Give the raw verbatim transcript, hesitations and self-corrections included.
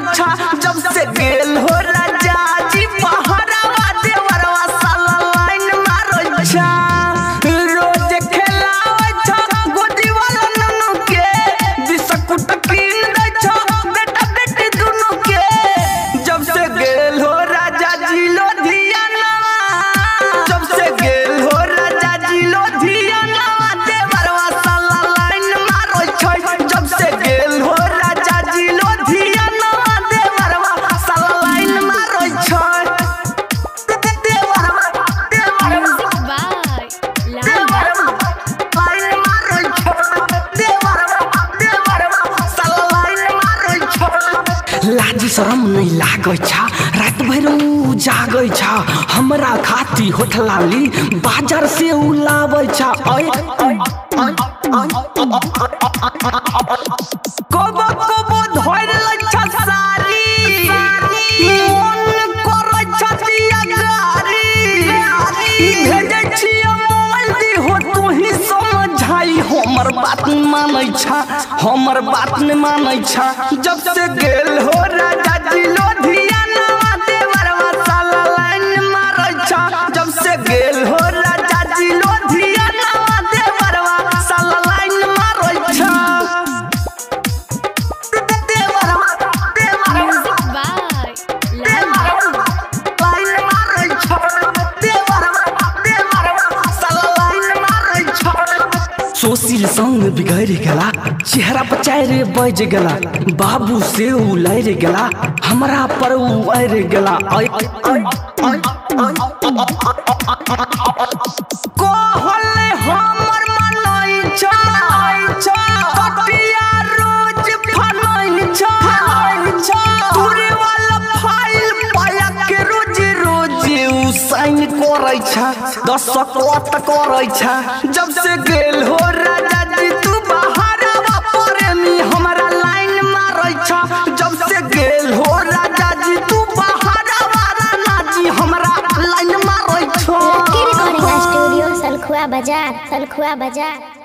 छा जब से गेल हो राजा जी पहरावा देवरवा साला लाइन मारो छा रोज खेलावे छा गोदी वाला नन्नू के बिस्कुट कीन दे छा बेटा बेटी दोनों के जब से गेल हो राजा जी लोधियाना जब से गेल हो राजा जी लोधियाना देवरवा साला लाइन मारो छा जब से गेल हो राजा जी लोधियाना देवरवा साला लाइन मारो छा देवरवा देवरवा देवरवा लाइन मारो छा देवरवा देवरवा साला लाइन मारो छा लाजी शरम नहीं लागै छा रात भर उ जागै छा हमरा खाती होठलाली बाजार से उलाबै छा ओय कोबो कोबो धोर लै छा सारी मन करै छा दिया गारी भेजै छियै मोबाइल दी हो तू ही समझाई हमर बात न मानै छा हमर बात न मानै छा जब से गेल हो राजा जी लोधियाना देवरवा साला लाइन मारै छा जब से गेल हो राजा जी लोधियाना देवरवा साला लाइन मारै छा देवरवा देवरवा देवरवा लाइन मारै छा देवरवा देवरवा साला लाइन मारै छा सोशील संग बिगड़ गेला चेहरा पर चारे बज गेला बाबू से उलर गेला हमरा पर उड़ गेला कहले हमर मनई छ कटिया रोज फनई छ तोरे वाला फाइल पाया के रोज रोज उ साइन करै छ दस कत करै छ जब से गेल हो राजा जी तू बहारवा प्रेमी हमरा लाइन मारै छ जब से गेल हो राजा जी तू बहारवा राना जी हमरा लाइन मारै छ रिकॉर्डिंग स्टूडियो सलखुआ बाजार सलखुआ बाजार।